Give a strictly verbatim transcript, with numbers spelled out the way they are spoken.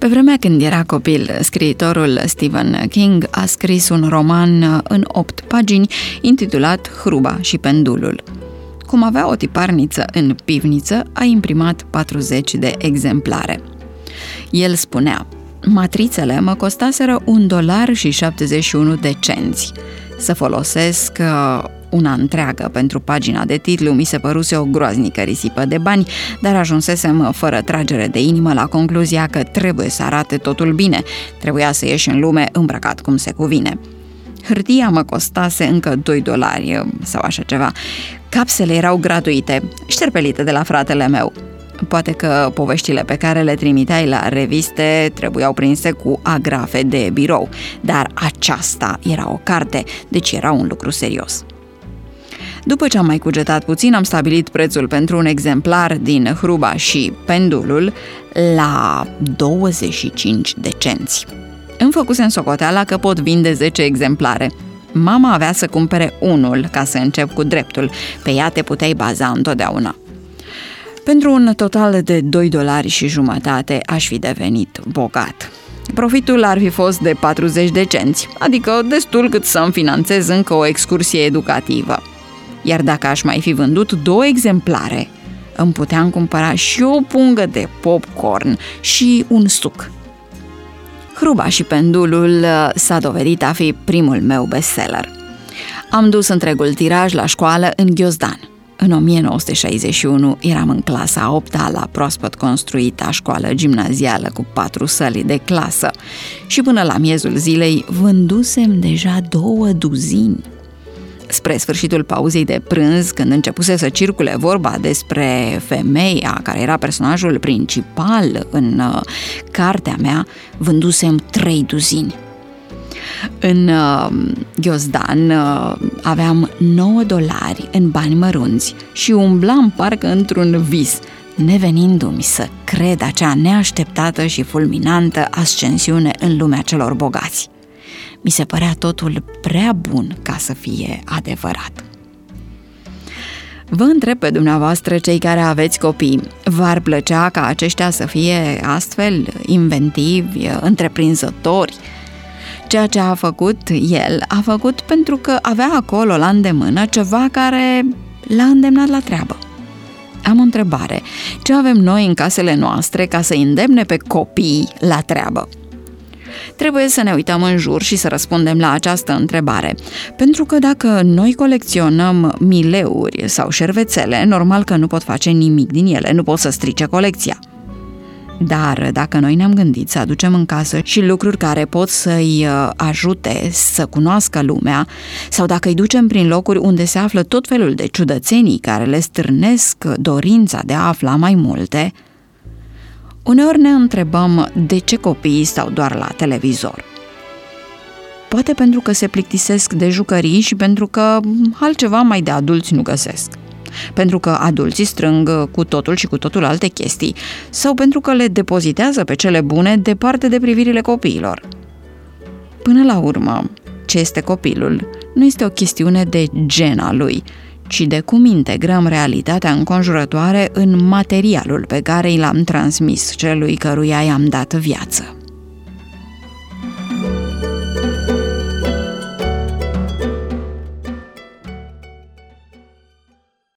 Pe vremea când era copil, scriitorul Stephen King a scris un roman în opt pagini intitulat Hruba și pendulul. Cum avea o tiparniță în pivniță, a imprimat patruzeci de exemplare. El spunea: matrițele mă costaseră un dolar și șaptezeci și unu de cenți. Să folosesc una întreagă pentru pagina de titlu mi se păruse o groaznică risipă de bani, dar ajunsesem fără tragere de inimă la concluzia că trebuie să arate totul bine, trebuia să ieși în lume îmbrăcat cum se cuvine. Hârtia mă costase încă doi dolari sau așa ceva. Capsele erau gratuite, șterpelite de la fratele meu. Poate că poveștile pe care le trimiteai la reviste trebuiau prinse cu agrafe de birou, dar aceasta era o carte, deci era un lucru serios. După ce am mai cugetat puțin, am stabilit prețul pentru un exemplar din Hruba și pendulul la douăzeci și cinci de cenți. Îmi făcusem socoteala că pot vinde zece exemplare. Mama avea să cumpere unul ca să încep cu dreptul, pe ea te puteai baza întotdeauna. Pentru un total de doi dolari și jumătate aș fi devenit bogat. Profitul ar fi fost de patruzeci de cenți, adică destul cât să-mi finanțez încă o excursie educativă. Iar dacă aș mai fi vândut două exemplare, îmi puteam cumpăra și o pungă de popcorn și un suc. Hruba și pendulul s-a dovedit a fi primul meu bestseller. Am dus întregul tiraj la școală în Ghiozdan. În o mie nouă sute șaizeci și unu eram în clasa a opta la proaspăt construita școală gimnazială cu patru săli de clasă și până la miezul zilei vândusem deja două duzini. Spre sfârșitul pauzei de prânz, când începuse să circule vorba despre femeia care era personajul principal în uh, cartea mea, vândusem trei duzini. În uh, Ghiozdan uh, aveam nouă dolari în bani mărunți și umblam parcă într-un vis, nevenindu-mi să cred acea neașteptată și fulminantă ascensiune în lumea celor bogați. Mi se părea totul prea bun ca să fie adevărat. Vă întreb pe dumneavoastră, cei care aveți copii, v-ar plăcea ca aceștia să fie astfel inventivi, întreprinzători? Ceea ce a făcut el, a făcut pentru că avea acolo la îndemână ceva care l-a îndemnat la treabă. Am o întrebare. Ce avem noi în casele noastre ca să îndemne pe copii la treabă? Trebuie să ne uităm în jur și să răspundem la această întrebare, pentru că dacă noi colecționăm mileuri sau șervețele, normal că nu pot face nimic din ele, nu pot să strice colecția. Dar dacă noi ne-am gândit să aducem în casă și lucruri care pot să-i ajute să cunoască lumea, sau dacă îi ducem prin locuri unde se află tot felul de ciudățenii care le stârnesc dorința de a afla mai multe, uneori ne întrebăm de ce copiii stau doar la televizor. Poate pentru că se plictisesc de jucării și pentru că altceva mai de adulți nu găsesc. Pentru că adulții strâng cu totul și cu totul alte chestii, sau pentru că le depozitează pe cele bune departe de privirile copiilor. Până la urmă, ce este copilul nu este o chestiune de gen al lui, ci de cum integrăm realitatea înconjurătoare în materialul pe care i l-am transmis celui căruia i-am dat viață.